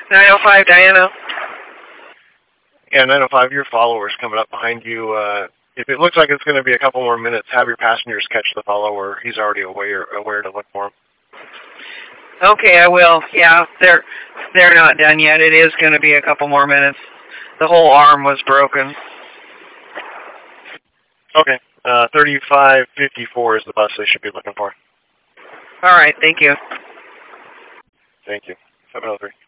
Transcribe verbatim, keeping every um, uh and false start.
nine oh five, Diana. Yeah, nine oh five, your follower's coming up behind you. Uh, if it looks like it's going to be a couple more minutes, have your passengers catch the follower. He's already aware aware to look for him. Okay, I will. Yeah, they're they're not done yet. It is going to be a couple more minutes. The whole arm was broken. Okay, uh, thirty-five fifty-four is the bus they should be looking for. All right, thank you. Thank you. seven oh three.